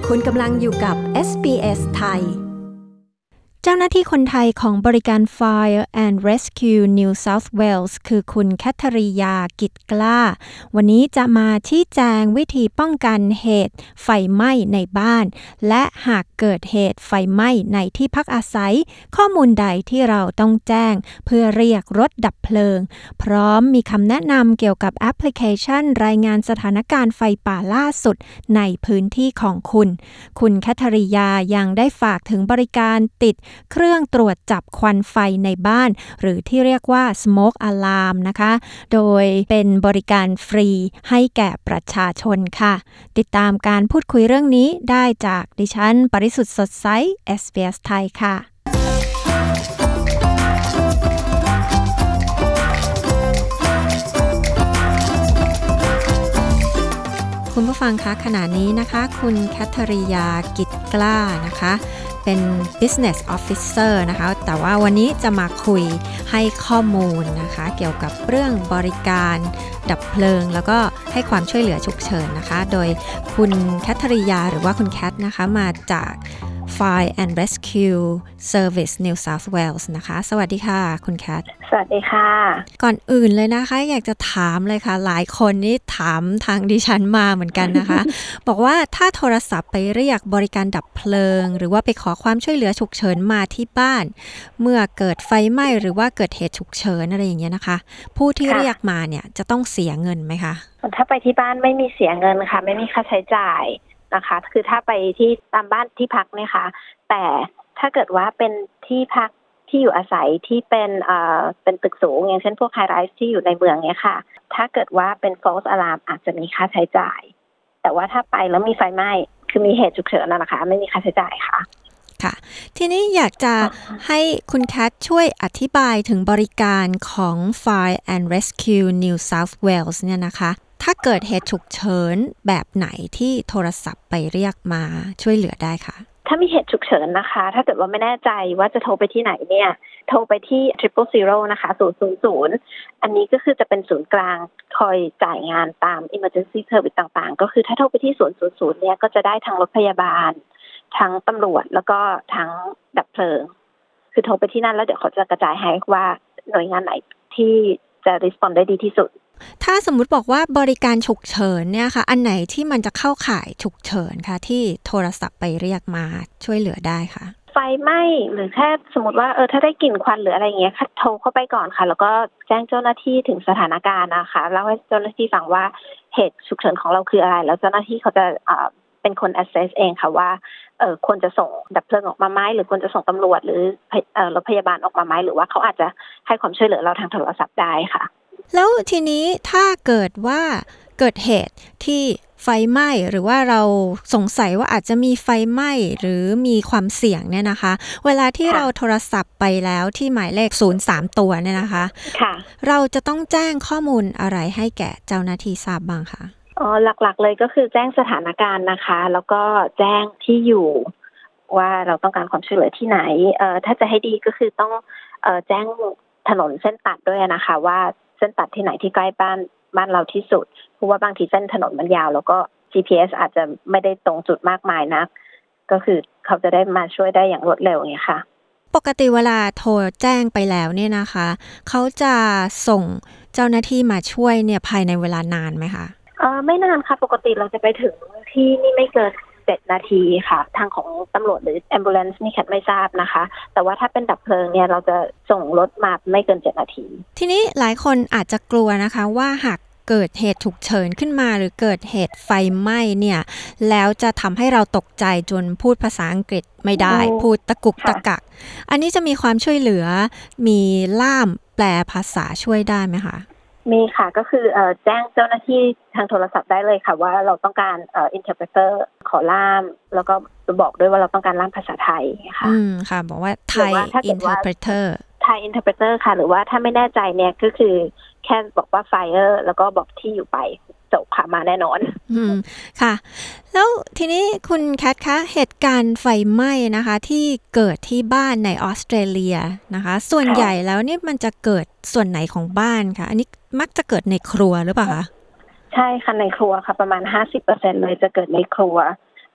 คุณกำลังอยู่กับ SBS ไทยเจ้าหน้าที่คนไทยของบริการ Fire and Rescue New South Wales คือคุณแคทริยากิจกล้าวันนี้จะมาชี้แจงวิธีป้องกันเหตุไฟไหม้ในบ้านและหากเกิดเหตุไฟไหม้ในที่พักอาศัยข้อมูลใดที่เราต้องแจ้งเพื่อเรียกรถดับเพลิงพร้อมมีคำแนะนำเกี่ยวกับแอปพลิเคชันรายงานสถานการณ์ไฟป่าล่าสุดในพื้นที่ของคุณแคทริยายังได้ฝากถึงบริการติดเครื่องตรวจจับควันไฟในบ้านหรือที่เรียกว่า Smoke Alarm นะคะโดยเป็นบริการฟรีให้แก่ประชาชนค่ะติดตามการพูดคุยเรื่องนี้ได้จากดิฉันปริสุทธิ์สดใส SBS ไทยค่ะคุณผู้ฟังคะขณะนี้นะคะคุณแคทริยากิจกล้านะคะเป็น Business Officer นะคะแต่ว่าวันนี้จะมาคุยให้ข้อมูลนะคะเกี่ยวกับเรื่องบริการดับเพลิงแล้วก็ให้ความช่วยเหลือฉุกเฉินนะคะโดยคุณแคทริยาหรือว่าคุณแคทนะคะมาจาก Fire and Rescue Service New South Wales นะคะสวัสดีค่ะคุณแคทสวัสดีค่ะก่อนอื่นเลยนะคะอยากจะถามเลยค่ะหลายคนนี่ถามทางดิฉันมาเหมือนกันนะคะ บอกว่าถ้าโทรศัพท์ไปเรียกบริการดับเพลิงหรือว่าไปขอความช่วยเหลือฉุกเฉินมาที่บ้านเมื่อเกิดไฟไหม้หรือว่าเกิดเหตุฉุกเฉินอะไรอย่างเงี้ยนะคะผู้ที่เรียกมาเนี่ยจะต้องเสียเงินไหมคะถ้าไปที่บ้านไม่มีเสียเงินค่ะไม่มีค่าใช้จ่ายนะคะคือถ้าไปที่ตามบ้านที่พักเนี่ยค่ะแต่ถ้าเกิดว่าเป็นที่พักที่อยู่อาศัยที่เป็นตึกสูงอย่างเช่นพวกไฮไรส์ที่อยู่ในเมืองเนี่ยค่ะถ้าเกิดว่าเป็น false alarm อาจจะมีค่าใช้จ่ายแต่ว่าถ้าไปแล้วมีไฟไหม้คือมีเหตุฉุกเฉินนะคะไม่มีค่าใช้จ่ายค่ะค่ะทีนี้อยากจะให้คุณแคทช่วยอธิบายถึงบริการของ Fire and Rescue New South Wales เนี่ยนะคะถ้าเกิดเหตุฉุกเฉินแบบไหนที่โทรศัพท์ไปเรียกมาช่วยเหลือได้คะถ้ามีเหตุฉุกเฉินนะคะถ้าเกิดว่าไม่แน่ใจว่าจะโทรไปที่ไหนเนี่ยโทรไปที่ 000 นะคะ000อันนี้ก็คือจะเป็นศูนย์กลางคอยจ่ายงานตาม emergency service ต่างๆก็คือถ้าโทรไปที่000เนี่ยก็จะได้ทั้งรถพยาบาลทั้งตำรวจแล้วก็ทั้งดับเพลิงคือโทรไปที่นั่นแล้วเดี๋ยวเขาจะกระจายให้ว่าหน่วยงานไหนที่จะ respond ได้ดีที่สุดถ้าสมมุติบอกว่าบริการฉุกเฉินเนี่ยค่ะอันไหนที่มันจะเข้าข่ายฉุกเฉินค่ะที่โทรศัพท์ไปเรียกมาช่วยเหลือได้ค่ะไฟไหม้หรือแค่สมมติว่าถ้าได้กลิ่นควันหรืออะไรอย่างเงี้ยโทรเข้าไปก่อนค่ะแล้วก็แจ้งเจ้าหน้าที่ถึงสถานการณ์นะคะแล้วให้เจ้าหน้าที่ฟังว่าเหตุฉุกเฉินของเราคืออะไรแล้วเจ้าหน้าที่เขาจะเป็นคน assess เองค่ะว่าควรจะส่งดับเพลิงออกมาไหมหรือควรจะส่งตำรวจหรือรถพยาบาลออกมาไหมหรือว่าเขาอาจจะให้ความช่วยเหลือเราทางโทรศัพท์ได้ค่ะแล้วทีนี้ถ้าเกิดว่าเกิดเหตุที่ไฟไหม้หรือว่าเราสงสัยว่าอาจจะมีไฟไหม้หรือมีความเสี่ยงเนี่ยนะคะเวลาที่เราโทรศัพท์ไปแล้วที่หมายเลข03ตัวเนี่ยนะคะเราจะต้องแจ้งข้อมูลอะไรให้แก่เจ้าหน้าที่ทราบบ้างคะหลักๆเลยก็คือแจ้งสถานการณ์นะคะแล้วก็แจ้งที่อยู่ว่าเราต้องการความช่วยเหลือที่ไหนถ้าจะให้ดีก็คือต้องแจ้งถนนเส้นตัดด้วยนะคะว่าเส้นตัดที่ไหนที่ใกล้บ้านเราที่สุดเพราะว่าบางทีเส้นถนนมันยาวแล้วก็ GPS อาจจะไม่ได้ตรงจุดมากมายนักก็คือเขาจะได้มาช่วยได้อย่างรวดเร็วอย่างนี้ค่ะปกติเวลาโทรแจ้งไปแล้วเนี่ยนะคะเขาจะส่งเจ้าหน้าที่มาช่วยเนี่ยภายในเวลานานไหมคะไม่นานค่ะปกติเราจะไปถึงที่นี่ไม่เกิน7 นาทีค่ะทางของตำรวจหรือ ambulance นี่แคทไม่ทราบนะคะแต่ว่าถ้าเป็นดับเพลิงเนี่ยเราจะส่งรถมาไม่เกิน7 นาทีทีนี้หลายคนอาจจะกลัวนะคะว่าหากเกิดเหตุฉุกเฉินขึ้นมาหรือเกิดเหตุไฟไหม้เนี่ยแล้วจะทำให้เราตกใจจนพูดภาษาอังกฤษไม่ได้พูดตะกุกตะกักอันนี้จะมีความช่วยเหลือมีล่ามแปลภาษาช่วยได้ไหมคะมีค่ะก็คือแจ้งเจ้าหน้าที่ทางโทรศัพท์ได้เลยค่ะว่าเราต้องการinterpreter ขอล่ามแล้วก็บอกด้วยว่าเราต้องการล่ามภาษาไทยค่ะค่ะบอกว่า Thai interpreter Thai interpreter ค่ะหรือว่าถ้าไม่แน่ใจเนี่ยก็คือแค่บอกว่า fire แล้วก็บอกที่อยู่ไปจบค่ะมาแน่นอนค่ะแล้วทีนี้คุณแคทคะเหตุการณ์ไฟไหม้นะคะที่เกิดที่บ้านในออสเตรเลียนะคะส่วนใหญ่แล้วเนี่ยมันจะเกิดส่วนไหนของบ้านคะอันนี้มักจะเกิดในครัวหรือเปล่าคะใช่ค่ะในครัวค่ะประมาณ 50% เลยจะเกิดในครัว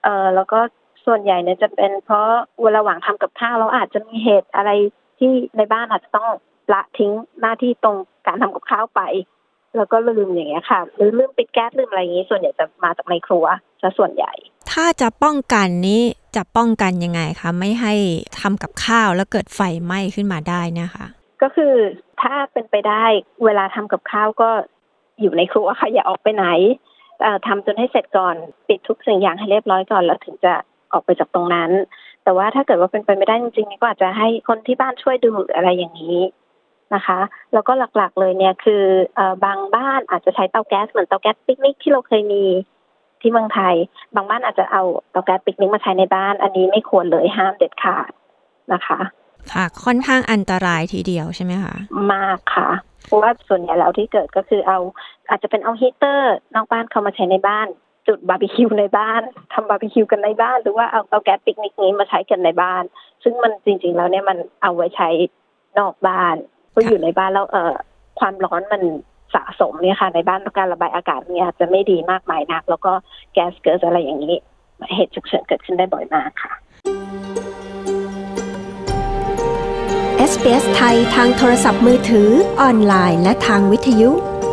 แล้วก็ส่วนใหญ่เนี่ยจะเป็นเพราะเวลาระหว่างทำกับข้าวเราอาจจะมีเหตุอะไรที่ในบ้านอาจจะต้องละทิ้งหน้าที่ตรงการทำกับข้าวไปแล้วก็ลืมอย่างเงี้ยค่ะหรือลืมปิดแก๊สลืมอะไรอย่างงี้ส่วนใหญ่จะมาจากในครัวซะส่วนใหญ่ถ้าจะป้องกันนี้จะป้องกันยังไงคะไม่ให้ทำกับข้าวแล้วเกิดไฟไหม้ขึ้นมาได้นะคะก็คือถ้าเป็นไปได้เวลาทำกับข้าวก็อยู่ในครัวค่ะอย่าออกไปไหนทำจนให้เสร็จก่อนปิดทุกสิ่งอย่างให้เรียบร้อยก่อนแล้วถึงจะออกไปจากตรงนั้นแต่ว่าถ้าเกิดว่าเป็นไปไม่ได้จริงๆก็อาจจะให้คนที่บ้านช่วยดูอะไรอย่างนี้นะคะแล้วก็หลักๆเลยเนี่ยคือบางบ้านอาจจะใช้เตาแก๊สเหมือนเตาแก๊สปิกนิกที่เราเคยมีที่เมืองไทยบางบ้านอาจจะเอาเตาแก๊สปิกนิกมาใช้ในบ้านอันนี้ไม่ควรเลยห้ามเด็ดขาดนะคะค่ะค่อนข้างอันตรายทีเดียวใช่ไหมคะมากค่ะเพราะว่าส่วนใหญ่แล้วที่เกิดก็คืออาจจะเป็นเอาฮีเตอร์นอกบ้านเข้ามาใช้ในบ้านจุดบาร์บีคิวในบ้านทำบาร์บีคิวกันในบ้านหรือว่าเอาแก๊สปิกนิกนี้มาใช้กันในบ้านซึ่งมันจริงๆแล้วเนี่ยมันเอาไว้ใช้นอกบ้านเพราะอยู่ในบ้านแล้วความร้อนมันสะสมเนี่ยค่ะในบ้านการระบายอากาศเนี่ยจะไม่ดีมากมายนักแล้วก็แก๊สเกิดอะไรอย่างนี้เหตุฉุกเฉินเกิดขึ้นได้บ่อยมากค่ะ SBS ไทยทางโทรศัพท์มือถือออนไลน์และทางวิทยุ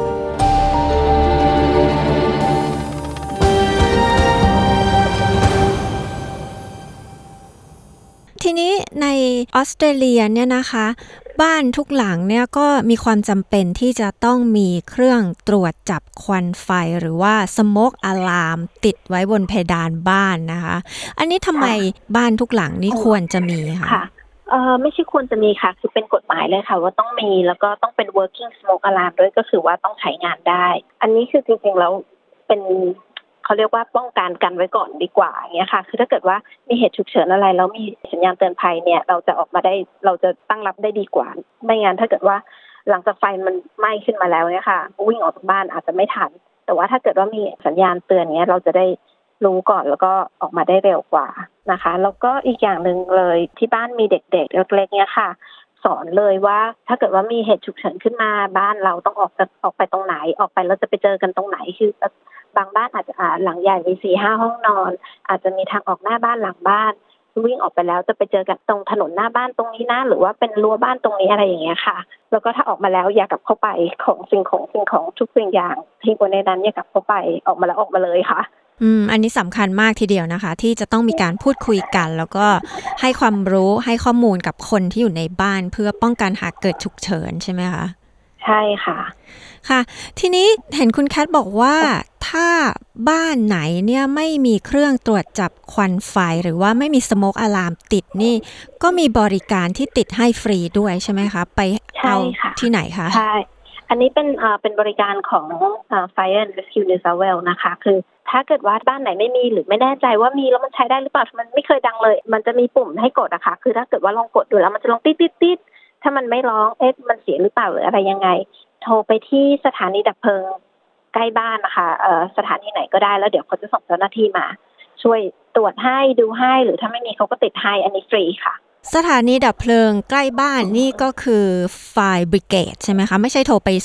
ทีนี้ในออสเตรเลียเนี่ยนะคะบ้านทุกหลังเนี่ยก็มีความจำเป็นที่จะต้องมีเครื่องตรวจจับควันไฟหรือว่า smoke alarm ติดไว้บนเพดานบ้านนะคะอันนี้ทำไมบ้านทุกหลังนี้ควรจะมีคะไม่ใช่ควรจะมีค่ะคือเป็นกฎหมายเลยค่ะว่าต้องมีแล้วก็ต้องเป็น working smoke alarm ด้วยก็คือว่าต้องใช้งานได้อันนี้คือจริงๆแล้วเป็นเขาเรียกว่าป้องกันไว้ก่อนดีกว่าอย่างเงี้ยค่ะคือถ้าเกิดว่ามีเหตุฉุกเฉินอะไรแล้วมีสัญญาณเตือนภัยเนี่ยเราจะออกมาได้เราจะตั้งรับได้ดีกว่าไม่งั้นถ้าเกิดว่าหลังจากไฟมันไหม้ขึ้นมาแล้วเนี่ยค่ะวิ่งออกจากบ้านอาจจะไม่ทันแต่ว่าถ้าเกิดว่ามีสัญญาณเตือนเงี้ยเราจะได้รู้ก่อนแล้วก็ออกมาได้เร็วกว่านะคะแล้วก็อีกอย่างนึงเลยที่บ้านมีเด็กๆเล็กๆเนี่ยค่ะสอนเลยว่าถ้าเกิดว่ามีเหตุฉุกเฉินขึ้นมาบ้านเราต้องออกไปตรงไหนออกไปแล้วจะไปเจอกันตรงไหนคือบางบ้านอาจจะหลังใหญ่มี 4-5 ห้องนอนอาจจะมีทางออกหน้าบ้านหลังบ้านวิ่งออกไปแล้วจะไปเจอกันตรงถนนหน้าบ้านตรงนี้นะหรือว่าเป็นรั้วบ้านตรงนี้อะไรอย่างเงี้ยค่ะแล้วก็ถ้าออกมาแล้วอย่ากลับเข้าไปของสิ่งของทุกสิ่งอย่างทิ้งไว้ในนั้นอย่ากลับเข้าไปออกมาแล้วออกมาเลยค่ะอันนี้สำคัญมากทีเดียวนะคะที่จะต้องมีการพูดคุยกันแล้วก็ให้ความรู้ให้ข้อมูลกับคนที่อยู่ในบ้านเพื่อป้องกันหากเกิดฉุกเฉินใช่ไหมคะใช่ค่ะค่ะทีนี้เห็นคุณแคทบอกว่าถ้าบ้านไหนเนี่ยไม่มีเครื่องตรวจจับควันไฟหรือว่าไม่มีสโมกอะลามติดนี่ก็มีบริการที่ติดให้ฟรีด้วยใช่ไหมคะไปเอาที่ไหนคะใช่อันนี้เป็นบริการของFire and Rescue New South Wales นะคะคือถ้าเกิดว่าบ้านไหนไม่มีหรือไม่แน่ใจว่ามีแล้วมันใช้ได้หรือเปล่ามันไม่เคยดังเลยมันจะมีปุ่มให้กดอะค่ะคือถ้าเกิดว่าลองกดดูแล้วมันจะลองติ๊ดๆๆถ้ามันไม่ร้องมันเสียหรือเปล่าหรืออะไรยังไงโทรไปที่สถานีดับเพลิงใกล้บ้านนะคะสถานีไหนก็ได้แล้วเดี๋ยวเขาจะส่งเจ้าหน้าที่มาช่วยตรวจให้ดูให้หรือถ้าไม่มีเขาก็ติดให้อันนี้ฟรีค่ะสถานีดับเพลิงใกล้บ้านนี่ก็คือ Fire Brigade ใช่ไหมคะไม่ใช่โทรไป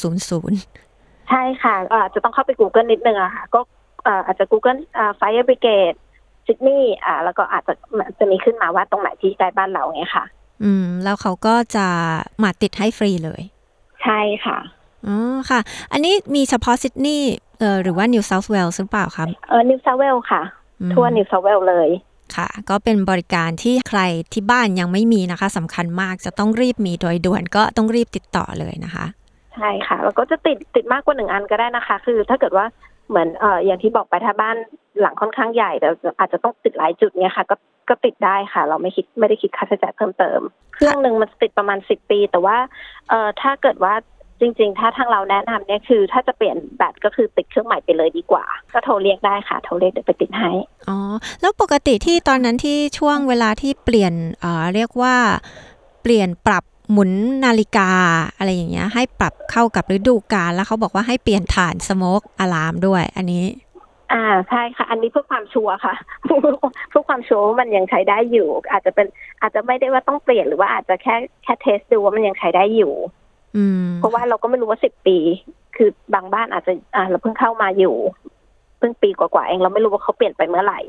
0000 ใช่ค่ะจะต้องเข้าไป Google นิดนึงอะค่ะก็อาจจะ Google Fire Brigade Sydney แล้วก็อาจจะมีขึ้นมาว่าตรงไหนที่ใกล้บ้านเราเนี่ยค่ะแล้วเขาก็จะมาติดให้ฟรีเลยใช่ค่ะอ๋อค่ะอันนี้มีเฉพาะซิดนีย์หรือว่า New South Wales หรือเปล่าคะ New South Wales ค่ะทั่ว New South Wales เลยค่ะก็เป็นบริการที่ใครที่บ้านยังไม่มีนะคะสำคัญมากจะต้องรีบมีโดยด่วนก็ต้องรีบติดต่อเลยนะคะใช่ค่ะแล้วก็จะติดมากกว่า1อันก็ได้นะคะคือถ้าเกิดว่าเหมือนอย่างที่บอกไปถ้าบ้านหลังค่อนข้างใหญ่แต่อาจจะต้องติดหลายจุดเนี่ยค่ะก็ติดได้ค่ะเราไม่ได้คิดค่าใช้จ่ายเพิ่มเติมเครื่องนึงมันติดประมาณ10 ปีแต่ว่าถ้าเกิดว่าจริงๆถ้าทางเราแนะนำเนี่ยคือถ้าจะเปลี่ยนแบตก็คือติดเครื่องใหม่ไปเลยดีกว่าก็โทรเรียกได้ค่ะโทรเรียกเดี๋ยวไปติดให้อ๋อแล้วปกติที่ตอนนั้นที่ช่วงเวลาที่เปลี่ยนเรียกว่าเปลี่ยนปรับหมุนนาฬิกาอะไรอย่างเงี้ยให้ปรับเข้ากับฤดูกาลแล้วเขาบอกว่าให้เปลี่ยนฐานสโมกอะลามด้วยอันนี้ใช่ค่ะอันนี้เพื่อความชัวร์ค่ะเพื่อความชัวร์ว่ามันยังใช้ได้อยู่อาจจะไม่ได้ว่าต้องเปลี่ยนหรือว่าอาจจะแค่เทสดูว่ามันยังใช้ได้อยู่เพราะว่าเราก็ไม่รู้ว่า10 ปีคือบางบ้านอาจจะเราเพิ่งเข้ามาอยู่เพิ่งปีกว่าๆเองเราไม่รู้ว่าเขาเปลี่ยนไปเมื่อไหร่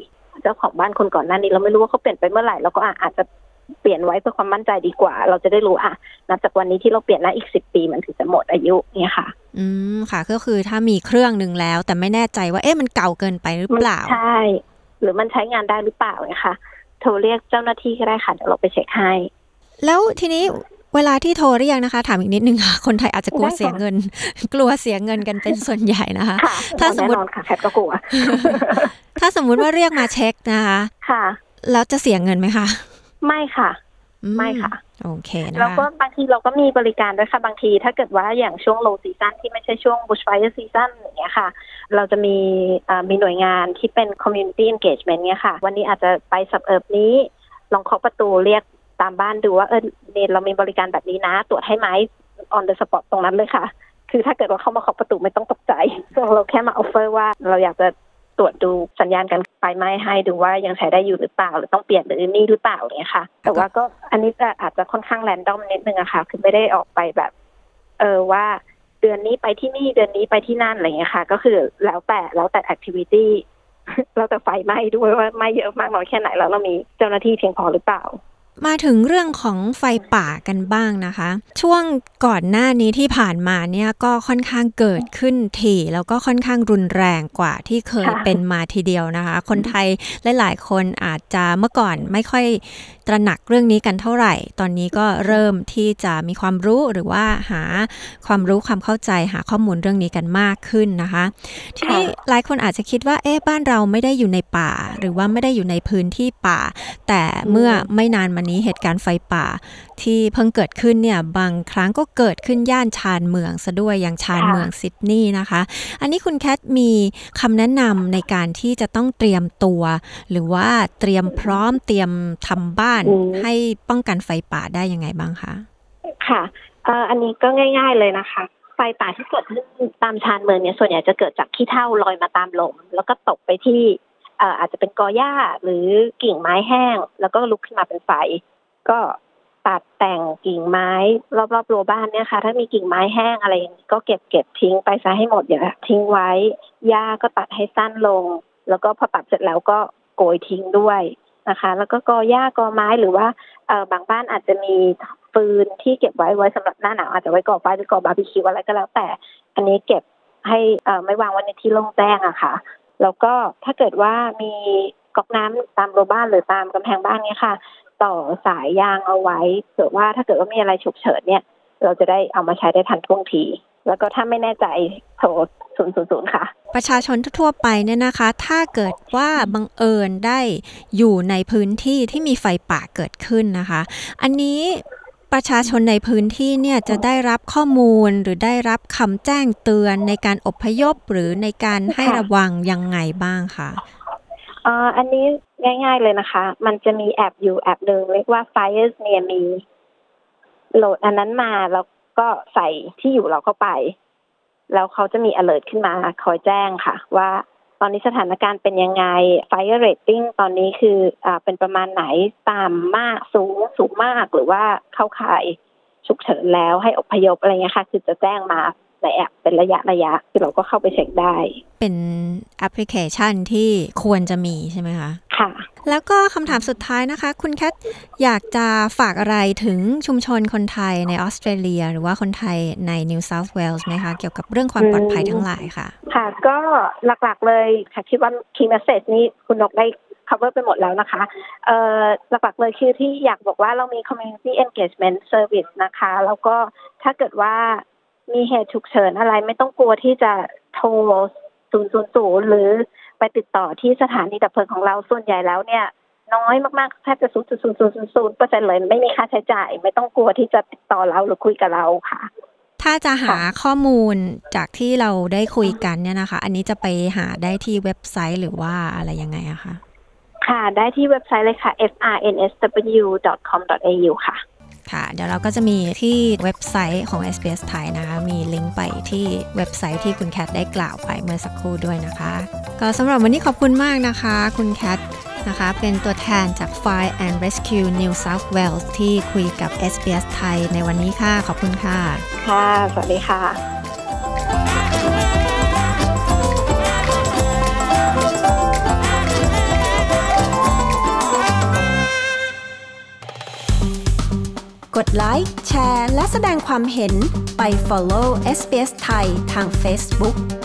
เจ้าของบ้านคนก่อนหน้านี้เราไม่รู้ว่าเขาเปลี่ยนไปเมื่อไหร่เราก็อาจจะเปลี่ยนไว้เพื่อความมั่นใจดีกว่าเราจะได้รู้นับจากวันนี้ที่เราเปลี่ยนนะอีก10 ปีมันถึงจะหมดอายุเนี่ยค่ะค่ะก็คือถ้ามีเครื่องนึงแล้วแต่ไม่แน่ใจว่ามันเก่าเกินไปหรือเปล่าใช่หรือมันใช้งานได้หรือเปล่าเนี่ยค่ะโทรเรียกเจ้าหน้าที่ก็ได้ค่ะเดี๋ยวเราไปเช็คให้แล้วทีนี้เวลาที่โทรเรียกนะคะถามอีกนิดนึงค่ะคนไทยอาจจะกลัวเสียเงินกลัวเสียเงินกันเป็นส่วนใหญ่นะคะถ้าสมมติค่ะแคทก็กลัวถ้าสมมุติว่าเรียกมาเช็คนะคะค่ะแล้วจะเสียเงินไหมคะไม่ค่ะไม่ค่ะโอเคนะคะแล้วก็บางทีเราก็มีบริการด้วยค่ะบางทีถ้าเกิดว่าอย่างช่วง low season ที่ไม่ใช่ช่วง bushfire season อย่างเงี้ยค่ะเราจะมีหน่วยงานที่เป็น community engagement เนี่ยค่ะวันนี้อาจจะไปซับเอิบนี้ลองเคาะประตูเรียกตามบ้านดูว่าเนี่ยเรามีบริการแบบนี้นะตรวจให้ไหม on the spot ตรงนั้นเลยค่ะคือถ้าเกิดว่าเข้ามาเคาะประตูไม่ต้องตกใจเราแค่มา offer ว่าเราอยากจะตรวจดูสัญญาณการไฟไหม้ให้ดูว่ายังใช้ได้อยู่หรือเปล่าหรือต้องเปลี่ยนหรือนี่หรือเปล่าเนี่ยค่ะแต่ว่าก็อันนี้อาจจะค่อนข้างแรนดอมนิดนึงอะค่ะคือไม่ได้ออกไปแบบว่าเดือนนี้ไปที่นี่เดือนนี้ไปที่นั่นอะไรอย่างเงี้ยค่ะก็คือแล้วแต่ activity แล้วแต่ไฟไหม้ด้วยว่าไหม้เยอะมากน้อยแค่ไหนแล้วเรามีเจ้าหน้าที่เพียงพอหรือเปล่ามาถึงเรื่องของไฟป่ากันบ้างนะคะช่วงก่อนหน้านี้ที่ผ่านมาเนี่ยก็ค่อนข้างเกิดขึ้นถี่แล้วก็ค่อนข้างรุนแรงกว่าที่เคยเป็นมาทีเดียวนะคะคนไทยหลายๆคนอาจจะเมื่อก่อนไม่ค่อยตระหนักเรื่องนี้กันเท่าไหร่ตอนนี้ก็เริ่มที่จะมีความรู้หรือว่าหาความรู้ความเข้าใจหาข้อมูลเรื่องนี้กันมากขึ้นนะคะทีนี้หลายคนอาจจะคิดว่าบ้านเราไม่ได้อยู่ในป่าหรือว่าไม่ได้อยู่ในพื้นที่ป่าแต่เมื่อไม่นานมานี้เหตุการณ์ไฟป่าที่เพิ่งเกิดขึ้นเนี่ยบางครั้งก็เกิดขึ้นย่านชานเมืองซะด้วยอย่างชานเมืองซิดนีย์นะคะอันนี้คุณแคทมีคำแนะนำในการที่จะต้องเตรียมตัวหรือว่าเตรียมพร้อมเตรียมทำบ้านให้ป้องกันไฟป่าได้ยังไงบ้างคะค่ะอันนี้ก็ง่ายๆเลยนะคะไฟป่าที่เกิดขึ้นตามชานเมืองเนี่ยส่วนใหญ่จะเกิดจากขี้เถ้าลอยมาตามลมแล้วก็ตกไปที่อาจจะเป็นกอหญ้าหรือกิ่งไม้แห้งแล้วก็ลุกขึ้นมาเป็นไฟก็ตัดแต่งกิ่งไม้รอบๆรั้วบ้านเนี่ยค่ะถ้ามีกิ่งไม้แห้งอะไรอย่างนี้ก็เก็บทิ้งไปซะให้หมดอย่าทิ้งไว้หญ้าก็ตัดให้สั้นลงแล้วก็พอตัดเสร็จแล้วก็โกยทิ้งด้วยนะคะแล้วก็กอหญ้ากอไม้หรือว่าบางบ้านอาจจะมีฟืนที่เก็บไว้สำหรับหน้าหนาวอาจจะไว้ก่อไฟหรือก่อบาร์บีคิวอะไรก็แล้วแต่อันนี้เก็บให้ไม่วางไว้ในที่โล่งแจ้งอะค่ะแล้วก็ถ้าเกิดว่ามีก๊อกน้ำตามรั้วบ้านหรือตามกำแพงบ้านเนี่ยค่ะต่อสายยางเอาไว้เผื่อว่าถ้าเกิดว่ามีอะไรฉุกเฉินเนี่ยเราจะได้เอามาใช้ได้ทันท่วงทีแล้วก็ถ้าไม่แน่ใจโทร000ค่ะประชาชนทั่วไปเนี่ยนะคะถ้าเกิดว่าบังเอิญได้อยู่ในพื้นที่ที่มีไฟป่าเกิดขึ้นนะคะอันนี้ประชาชนในพื้นที่เนี่ยจะได้รับข้อมูลหรือได้รับคำแจ้งเตือนในการอพยพหรือในการให้ระวังยังไงบ้างคะอันนี้ง่ายๆเลยนะคะมันจะมีแอปอยู่แอปหนึ่งเรียกว่า Fires Near Me โหลดอันนั้นมาแล้วก็ใส่ที่อยู่เราเข้าไปแล้วเขาจะมี alert ขึ้นมาคอยแจ้งค่ะว่าตอนนี้สถานการณ์เป็นยังไง Fire Rating ตอนนี้คือเป็นประมาณไหนต่ำมากสูงมากหรือว่าเข้าข่ายฉุกเฉินแล้วให้อพยพอะไรเงี้ยค่ะคือจะแจ้งมาในแอปเป็นระยะคือเราก็เข้าไปเช็คได้เป็นแอปพลิเคชันที่ควรจะมีใช่ไหมคะค่ะแล้วก็คำถามสุดท้ายนะคะคุณแคทอยากจะฝากอะไรถึงชุมชนคนไทยในออสเตรเลียหรือว่าคนไทยใน New South Wales ไหมคะเกี่ยวกับเรื่องความปลอดภัยทั้งหลายค่ะค่ะก็หลักๆเลยค่ะคิดว่า Key Message นี้คุณนกได้ cover ไปหมดแล้วนะคะหลักๆเลยคือที่อยากบอกว่าเรามี Community Engagement Service นะคะแล้วก็ถ้าเกิดว่ามีเหตุฉุกเฉินอะไรไม่ต้องกลัวที่จะโทร000หรือไปติดต่อที่สถานีดับเพลิงของเราส่วนใหญ่แล้วเนี่ยน้อยมากๆแทบจะ 0.0000% เลยไม่มีค่าใช้จ่ายไม่ต้องกลัวที่จะติดต่อเราหรือคุยกับเราค่ะถ้าจะหาข้อมูลจากที่เราได้คุยกันเนี่ยนะคะอันนี้จะไปหาได้ที่เว็บไซต์หรือว่าอะไรยังไงอะคะค่ะได้ที่เว็บไซต์เลยค่ะ frnsw.com.au ค่ะค่ะเดี๋ยวเราก็จะมีที่เว็บไซต์ของ SBS ไทยนะคะมีลิงก์ไปที่เว็บไซต์ที่คุณแคทได้กล่าวไปเมื่อสักครู่ด้วยนะคะก็สำหรับวันนี้ขอบคุณมากนะคะคุณแคทนะคะเป็นตัวแทนจาก Fire and Rescue New South Wales ที่คุยกับ SBS ไทยในวันนี้ค่ะขอบคุณค่ะค่ะสวัสดีค่ะกดไลค์ แชร์ และแสดงความเห็นไป follow SBS ไทยทาง Facebook